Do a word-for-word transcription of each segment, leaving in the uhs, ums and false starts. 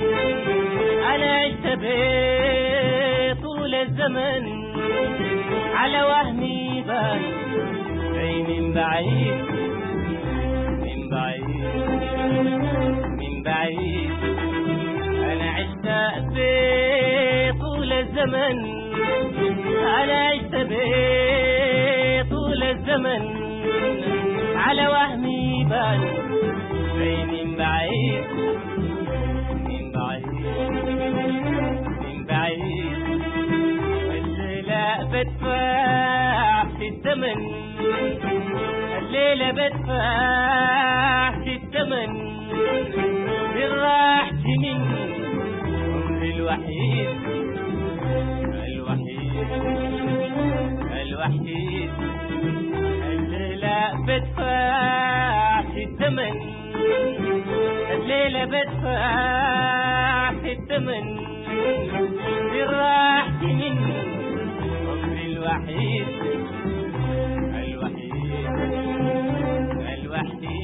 أنا عشت بيه طول الزمن على وهمي بان جاي من بعيد من بعيد من بعيد. أنا عشت بيه طول الزمن أنا عشت بيه طول الزمن على وهمي بان جاي من بعيد من بعيد من بعيد. الليلة بدفع في الثمن الليلة بدفع في الثمن من راحتي من عمري الوحيد الوحيد الوحيد. الليلة بدفع في الثمن الليلة بدفع في الثمن من راحتي من عمري الوحيد الوحيد الوحيد.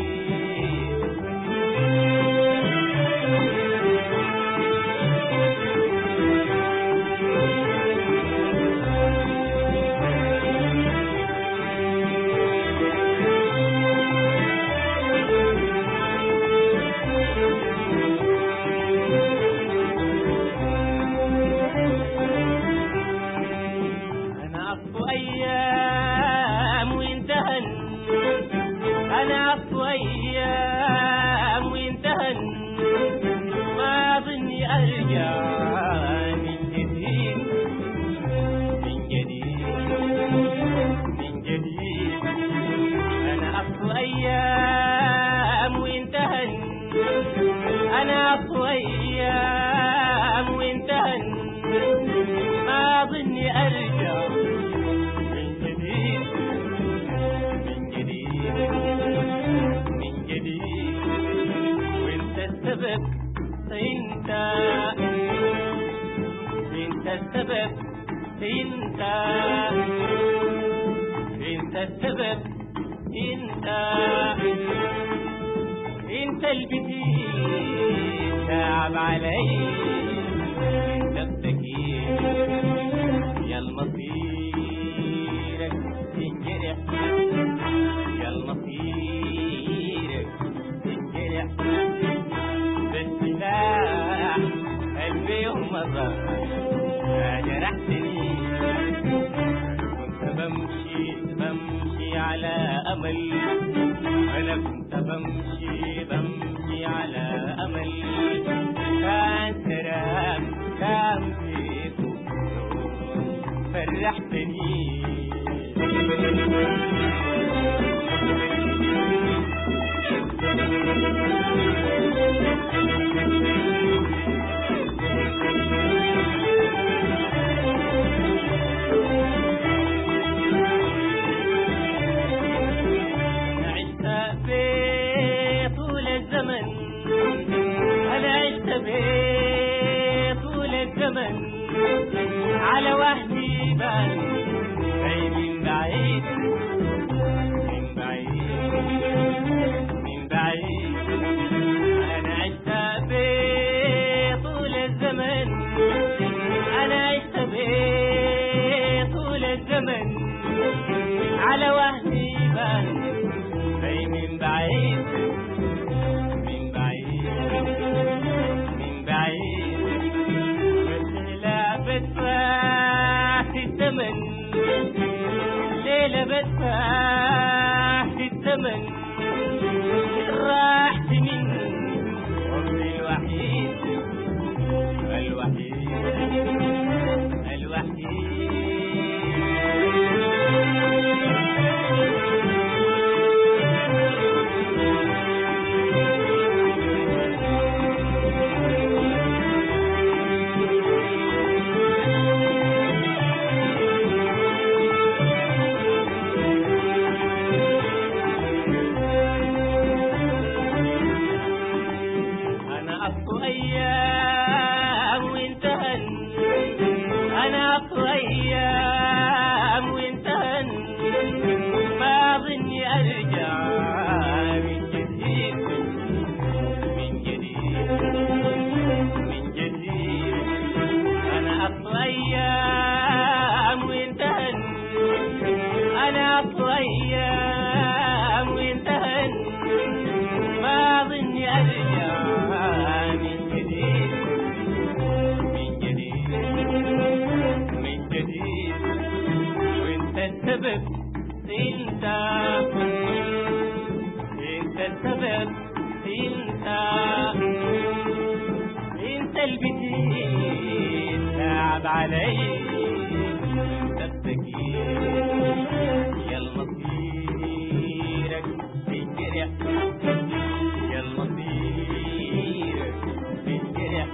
أيام وانتهن أنا أطفو أيام وانتهن ما ظني أرجع من جديد من جديد من جديد. أنا أطفو أيام وانتهن أنا أطفو أيام وانتهن ما ظني أرجع السبب انت انت السبب انت انت السبب انت انت البديل تعب علي انت السكين يا المصيرك تنجرح يا المصيرك تنجرح بالسلاح قلبي ومضى جرحتني. كنت بمشي بمشي على أمل أنا كنت بمشي بمشي على أمل كان سراب كان فيك فرحتني. عشت بيه طول الزمن أنا عشت بيه طول الزمن على وهمي بان جاي من بعيد من بعيد من بعيد. أنا عشت بيه طول الزمن أنا عشت بيه طول الزمن على وهمي بان جاي من بعيد من بعيد من بعيد. بس لا السبب انت انت السبب انت انت اللي بتتعب علي تفتكر يا مصيرك تنجرح يا مصيرك تنجرح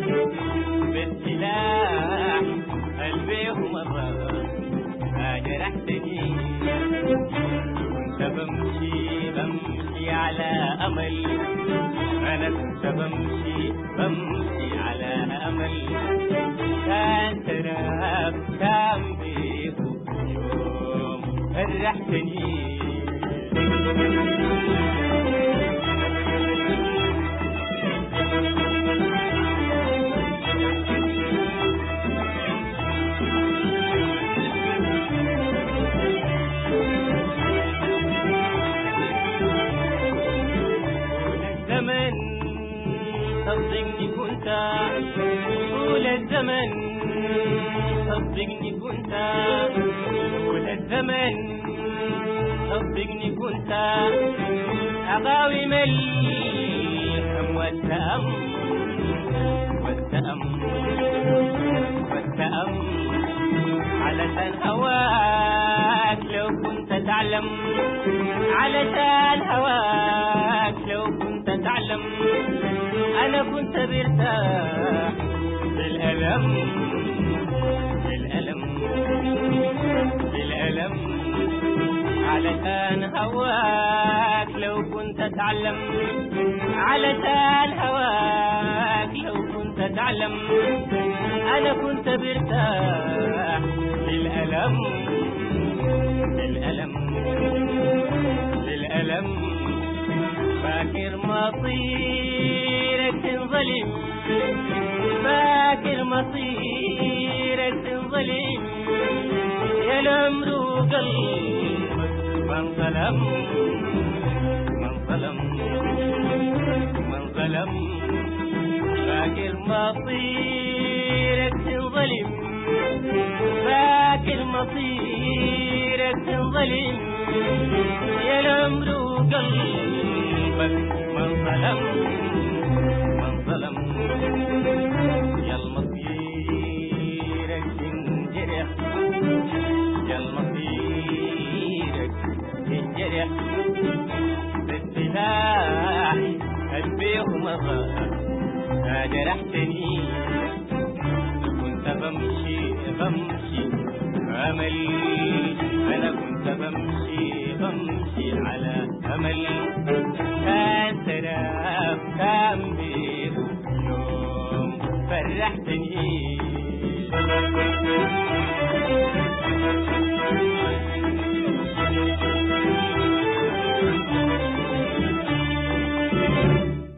بالسلاح قلبي مرة ما جرحتني كنت بمشي بمشي على أمل أنا كنت بمشي بمشي على أمل كان تراب كان بيكو يوم فرحتني صدقني كنت طول الزمن صدقني كنت طول الزمن صدقني كنت أقاوم الهم والتأم والتأم والتأم علشان هواك لو كنت تعلم علشان هواك لو كنت تعلم أنا كنت برتاح بالألم بالألم بالألم علشان هواك لو كنت تعلم علشان هواك لو كنت تعلم أنا كنت برتاح بالألم بالألم بالألم فاكر مصيرك تنظلم فاكر مصيرك تنظلم يا العمر وقلبك من ظلم من ظلم من ظلم فاكر مصيرك تنظلم فاكر مصيرك تنظلم يا العمر وقلبك من ظلم من ظلم يا المصيرك تنجرح يا المصيرك تنجرح بالسلاح قلبي مرة ما جرحتني كنت بمشي بمشي أمل أنا كنت بمشي بمشي على أمل كان سلام كان بيه يوم فرحتني